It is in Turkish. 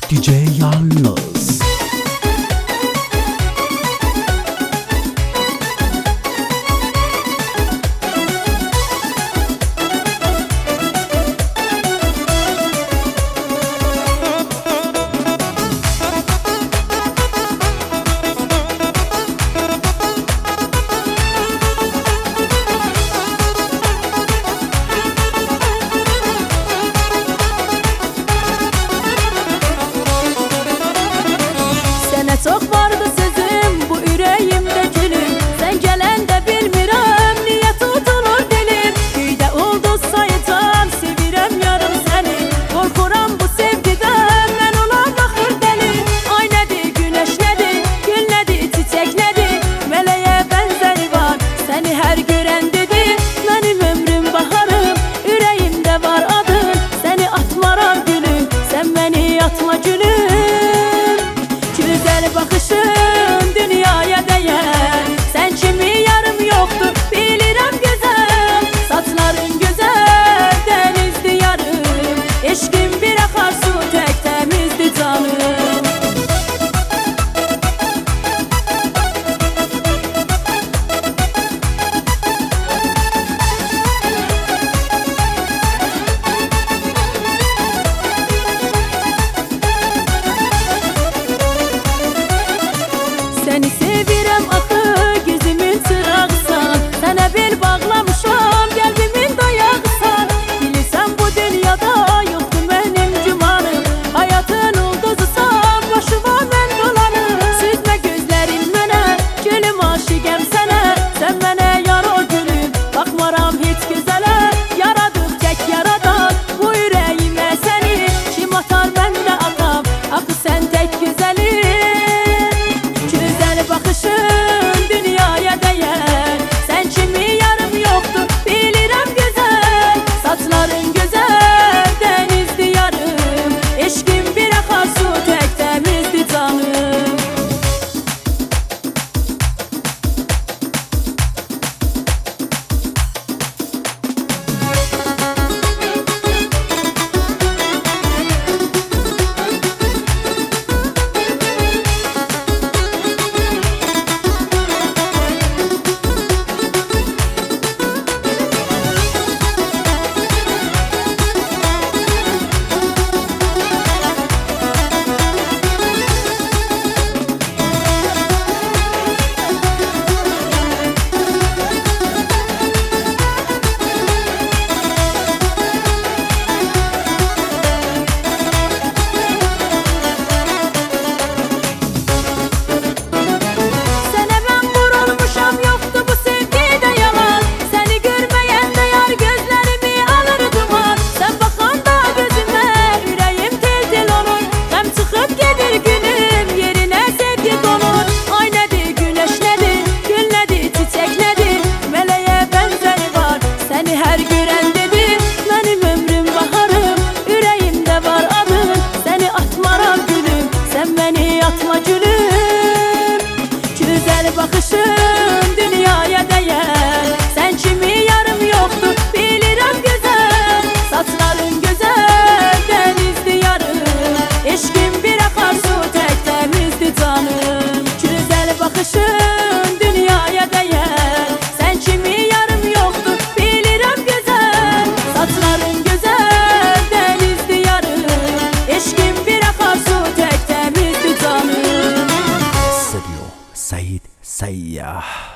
DJ Yalnız. Çok vardı sözüm bu yüreğimde gülüm. Sen gelende bilmirəm niye tutulur dilim. Güyde ulduz sayıtam sevirəm yarım seni. Korkuram bu sevgiden ben olan bakır deli. Ay nedir güneş nedir gül nedir çiçek nedir. Meleğe benzeri var seni her gören dedi. Benim ömrüm baharım yüreğimde var adın. Seni atmaram gülüm sen beni atma gülüm. Güzel bakışın dünyaya değer. Sen kimi yarım yoktur bilirəm güzel. Saçların güzel denizdi yarım. Eşkin bir akarsu tek temizdi canım. Seni sevirəm axı gözümün çırağısan. Sənə bel bağlamışam qəlbimin dayağısan. Bilirsən bu dünyada yoxdur mənim gümanım. Hayatın ulduzusan başıma mən dolanım. Süzmə gözlərin mənə gülüm aşiqəm sənə. Sən mənə yar ol gülüm baxmaram heç gözələ. Yaradıb tək yaradan bu ürəyimə səni. Kim atar mən də atam axı sən tək gözəlim. Bakışın dünyaya değer. Sen kimi yarım yoktur bilirəm güzel. Saçların güzel denizdi yarım. Eşkin bir akarsu tek temizdi canım. Atma gülüm. Güzel bakışın dünyaya değer. Sen kimi yarım yoktur bilirəm güzel. Saçların güzel denizdi yarım. Eşkin bir akarsu tek temizdi canım. Güzel bakışın dünyaya değer. Sen kimi yarım yoktur bilirəm güzel. Saçların güzel denizdi yarım. Eşkin bir akarsu tek temizdi canım. Said Sayyah.